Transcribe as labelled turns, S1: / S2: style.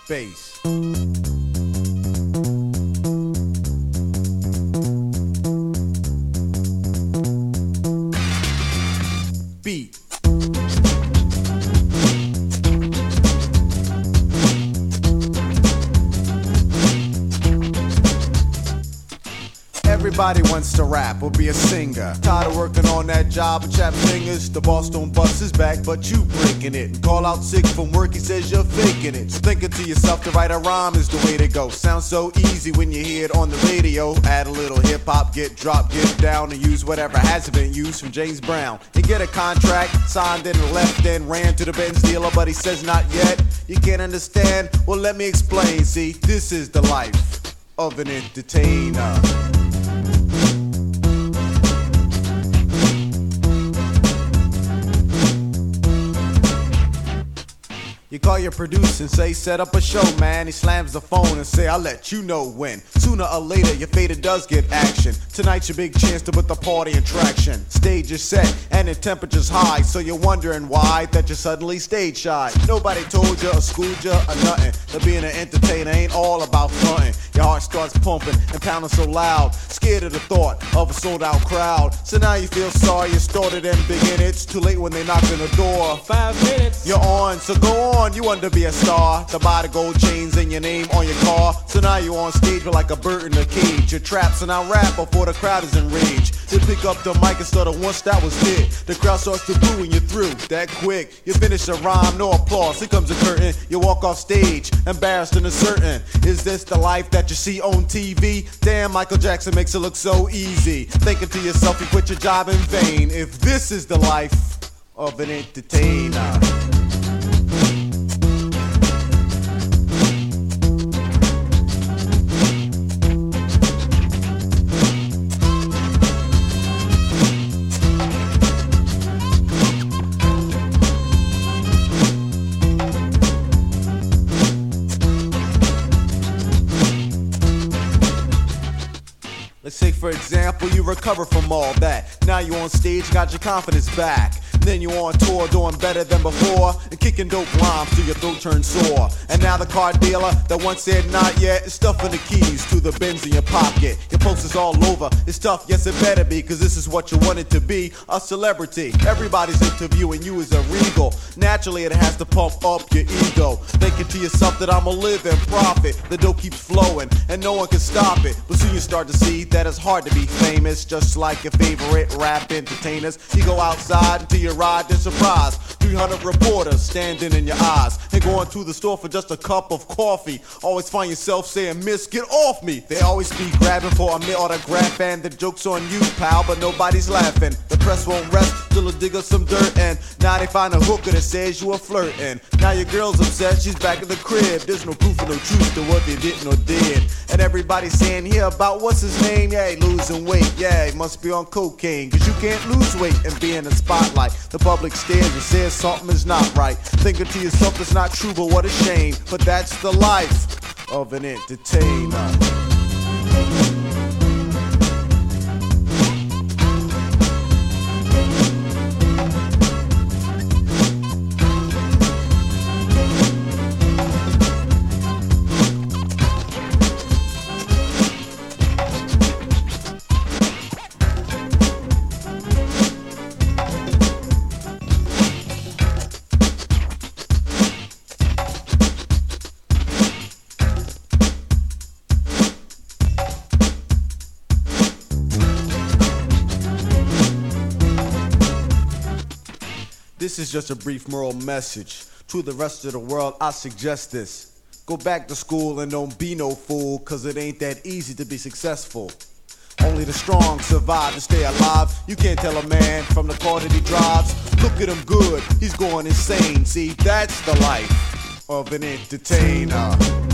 S1: bass. Beat. Everybody wants to rap or be a singer. Tired of working on that job with chap fingers. The boss don't bust his back, but you breaking it. Call out sick from work, he says you're faking it. So thinking to yourself to write a rhyme is the way to go. Sounds so easy when you hear it on the radio. Add a little hip hop, get dropped, get down, and use whatever hasn't been used from James Brown. And get a contract, signed and left, then ran to the Benz dealer, but he says not yet. You can't understand? Well, let me explain. See, this is the life of an entertainer. You call your producer and say, set up a show, man. He slams the phone and say, I'll let you know when. Sooner or later, your fader does get action. Tonight's your big chance to put the party in traction. Stage is set and the temperature's high, so you're wondering why that you're suddenly stage shy. Nobody told you or schooled you or nothing. That being an entertainer ain't all about fronting. Your heart starts pumping and pounding so loud, scared of the thought of a sold out crowd. So now you feel sorry you started and begin. It's too late when they knock on the door.
S2: 5 minutes.
S1: You're on, so go on. You want to be a star, to buy the gold chains and your name on your car. So now you on stage with like a bird in a cage. You're trapped, so now rap before the crowd is enraged. You pick up the mic and stutter once that was it. The crowd starts to boo and you're through that quick. You finish a rhyme, no applause. Here comes a curtain. You walk off stage, embarrassed and uncertain. Is this the life that you see on TV? Damn, Michael Jackson makes it look so easy. Thinking to yourself, you quit your job in vain. If this is the life of an entertainer. Let's say, for example, you recover from all that. Now you on stage, got your confidence back. Then you on tour, doing better than before, and kicking dope rhymes till your throat turns sore. And now the car dealer that once said not yet is stuffing the keys to the Benz in your pocket. Your posters all over. It's tough, yes it better be, cause this is what you wanted to be, a celebrity. Everybody's interviewing you as a regal. Naturally it has to pump up your ego. Thinking to yourself that I'ma live and profit. The dope keeps flowing and no one can stop it. But soon you start to see that it's hard to be famous, just like your favorite rap entertainers. You go outside until you ride and surprise 300 reporters standing in your eyes, and going to the store for just a cup of coffee. Always find yourself saying, miss, get off me. They always be grabbing for a mere autograph, and the joke's on you, pal, but nobody's laughing. The press won't rest till they dig up some dirt, and now they find a hooker that says you are flirting. Now your girl's upset, she's back in the crib. There's no proof or no truth to what they didn't or did. And everybody's saying here about what's his name. Yeah, he losing weight. Yeah, he must be on cocaine, cause you can't lose weight and be in the spotlight. The public stares and says something is not right. Thinking to yourself it's not true, but what a shame. But that's the life of an entertainer. This is just a brief moral message. To the rest of the world, I suggest this. Go back to school and don't be no fool, cause it ain't that easy to be successful. Only the strong survive to stay alive. You can't tell a man from the car that he drives, look at him good, he's going insane. See, that's the life of an entertainer.